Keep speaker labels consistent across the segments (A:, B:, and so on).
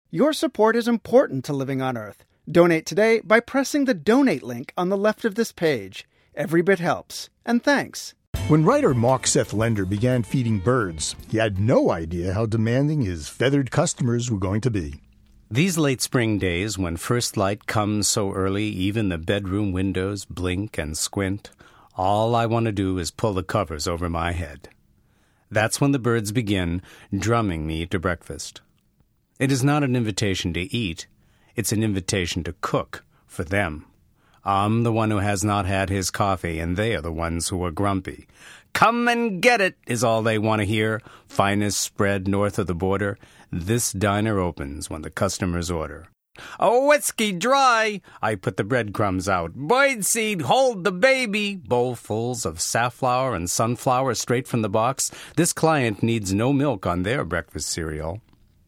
A: Your support is important to Living on Earth. Donate today by pressing the donate link on the left of this page. Every bit helps. And thanks.
B: When writer Mark Seth Lender began feeding birds, he had no idea how demanding his feathered customers were going to be.
C: These late spring days, when first light comes so early, even the bedroom windows blink and squint, all I want to do is pull the covers over my head. That's when the birds begin drumming me to breakfast. It is not an invitation to eat. It's an invitation to cook for them. I'm the one who has not had his coffee, and they are the ones who are grumpy. Come and get it is all they want to hear. Finest spread north of the border. This diner opens when the customers order. A whiskey dry! I put the breadcrumbs out. Birdseed, hold the baby! Bowlfuls of safflower and sunflower straight from the box. This client needs no milk on their breakfast cereal.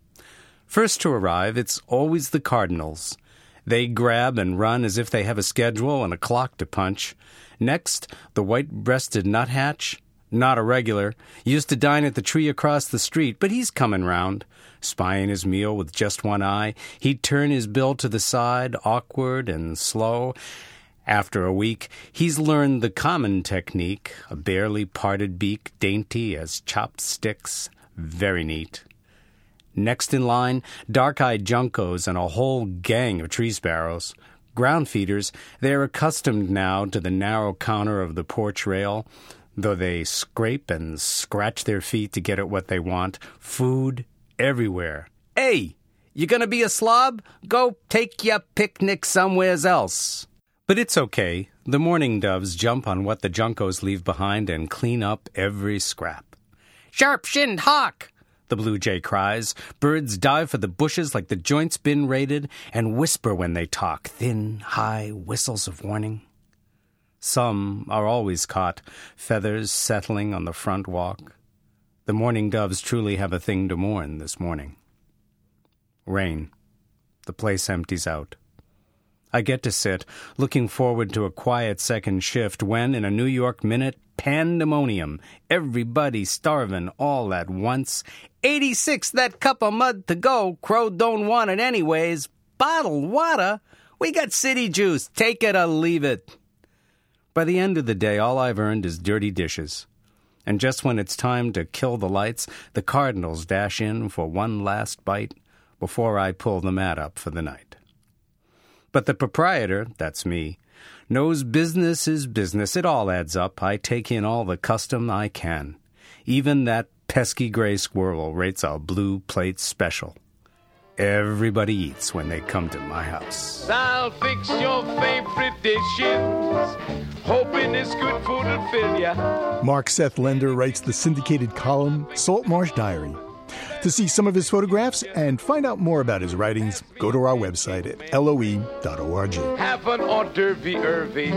C: First to arrive, it's always the cardinals. They grab and run as if they have a schedule and a clock to punch. Next, the white-breasted nuthatch. Not a regular. Used to dine at the tree across the street, but he's coming round. Spying his meal with just one eye, he'd turn his bill to the side, awkward and slow. After a week, he's learned the common technique, a barely parted beak, dainty as chopped sticks. Very neat. Next in line, dark-eyed juncos and a whole gang of tree sparrows. Ground feeders, they're accustomed now to the narrow counter of the porch rail, though they scrape and scratch their feet to get at what they want. Food everywhere. Hey, you gonna be a slob? Go take your picnic somewheres else. But it's okay. The mourning doves jump on what the juncos leave behind and clean up every scrap. Sharp-shinned hawk! The blue jay cries. Birds dive for the bushes like the joint's been raided and whisper when they talk, thin, high whistles of warning. Some are always caught, feathers settling on the front walk. The mourning doves truly have a thing to mourn this morning. Rain. The place empties out. I get to sit, looking forward to a quiet second shift when, in a New York minute, pandemonium. Everybody starving all at once. 86, that cup of mud to go. Crow don't want it anyways. Bottled water? We got city juice. Take it or leave it. By the end of the day, all I've earned is dirty dishes. And just when it's time to kill the lights, the cardinals dash in for one last bite before I pull the mat up for the night. But the proprietor, that's me, knows business is business. It all adds up. I take in all the custom I can. Even that pesky gray squirrel rates a blue plate special. Everybody eats when they come to my house.
D: I'll fix your favorite dishes, hoping this good food will fill ya.
B: Mark Seth Lender writes the syndicated column Saltmarsh Diary. To see some of his photographs and find out more about his writings, go to our website at loe.org.
D: Have an hors d'oeuvre.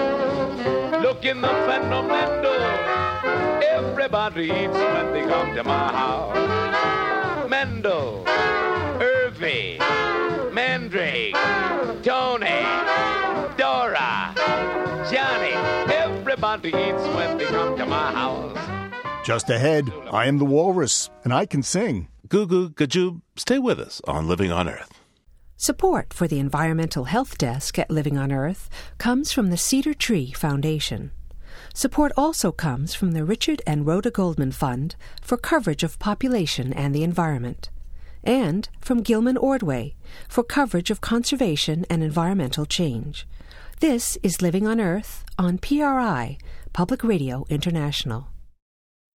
D: Look in the phenomenal. Everybody eats when they come to my house. Mendel, Irvy, Mandrake, Tony, Dora, Johnny. Everybody eats when they come to my house.
B: Just ahead, I am the walrus, and I can sing.
E: Goo Goo Gajoob, stay with us on Living on Earth.
F: Support for the Environmental Health Desk at Living on Earth comes from the Cedar Tree Foundation. Support also comes from the Richard and Rhoda Goldman Fund for coverage of population and the environment, and from Gilman Ordway for coverage of conservation and environmental change. This is Living on Earth on PRI, Public Radio International.